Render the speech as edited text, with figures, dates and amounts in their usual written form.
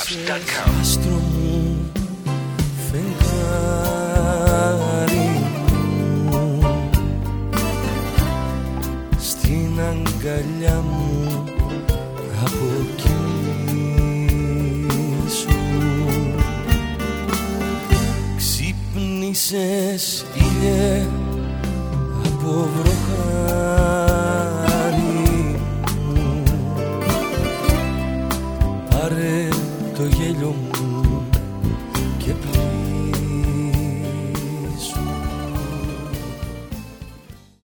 Soundsloft.com. Άστρο μου, φεγγάρι μου, στην αγκαλιά μου αποκοίσου. Ξύπνησες ήλιε από βροχάρι μου, πάρε το γέλιο μου